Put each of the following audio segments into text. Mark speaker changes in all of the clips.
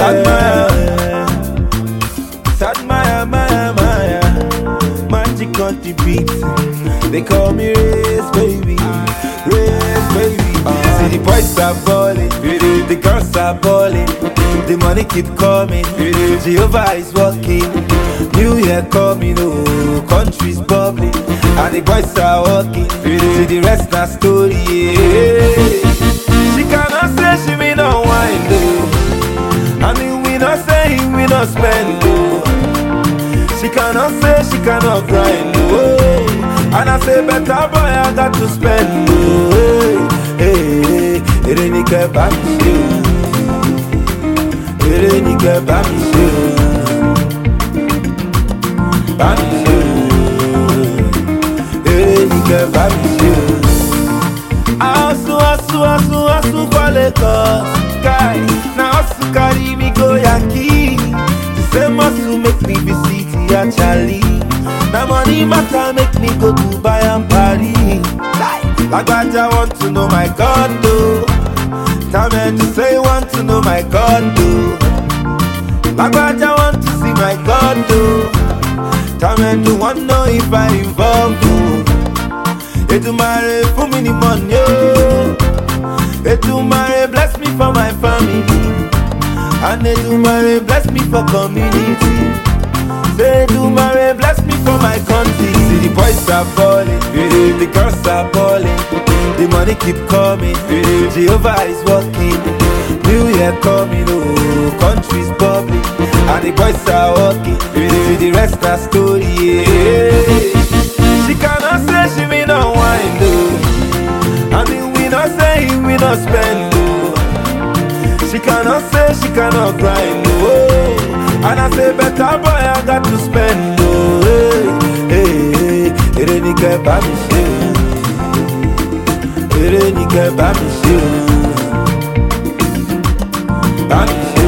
Speaker 1: Maya. Magic on the beat. They call me Race Baby. Race Baby. See the boys are balling, the girls are balling, the money keep coming, Jehovah is working, New Year coming, oh, country's bubbling, and the boys are walking, see the rest na story, yeah. She cannot say she may not wine, though, I mean we not say we not spend, though. She cannot say she cannot grind, oh, and I say better boy I got to spend, oh, hey, ere ni ke ba mi ṣe o, ere ni ke ba mi ṣe o, ba mi ṣe o, ere ni ke ba mi ṣe o. Asu for Lagos, guy, na hustle carry me go Yankee. The same hustle make me visit Charlie. Na money matter make me go Dubai and Paris. Lagbaja want to know my condo. Time to say want to know my condo. Lagbaja want to see my condo. Time to want know if I involve you. Edumare for me the money, oh. Edumare bless me for my family, and Edumare bless me for community. Say Edumare bless me for my country. See the boys are balling, the girls are balling, the money keep coming, Jehovah is working, New Year coming, oh, country's bubbling, and the boys are walking, see the rest are story, yeah. She cannot say she may not wine, though, I mean we not say we not spend, though. She cannot say she cannot grind, oh, and I say better boy I got to spend, oh, hey, ere ni ke ba mi ṣe o, ere ni ke ba mi ṣe o, ba mi ṣe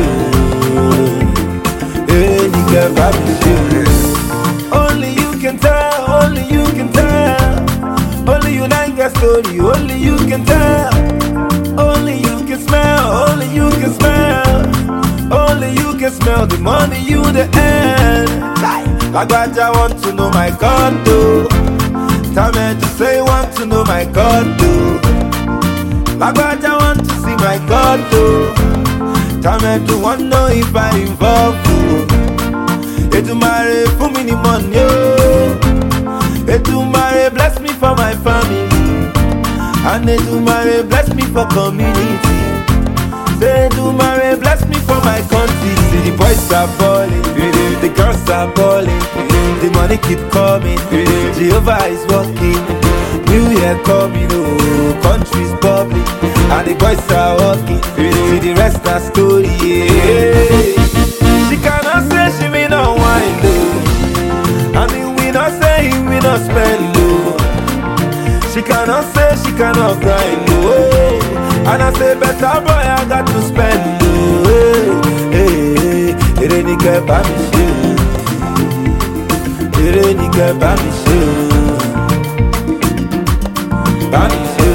Speaker 1: o, ere ni ke ba mi ṣe o. Only you can tell, only you can tell, only you nine get story, only you can tell, only you can smell, only you can smell, only you can smell the money you the end. Lagbaja want to know my condo. Time to say want to know my condo. Lagbaja want to see my condo. Time to want know if I involve you. Edumare for me the money, oh. Edumare bless me for my family, and Edumare bless me for community. Say Edumare bless me for my country. See the boys are balling, the girls are balling, the money keep coming, Jehovah is working, New Year coming, oh, country's bubbling, and the boys are walking, see the rest are story, yeah. She cannot say she may not wine, though, I mean we not say we not spend, though. She cannot say she cannot grind, oh, and I say better boy I got to spend, oh, hey, ere ni ke ba mi ṣe o, ere ni ke ba mi ṣe o, ba mi ṣe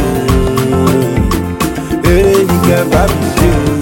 Speaker 1: o, ere ni ke ba mi ṣe o.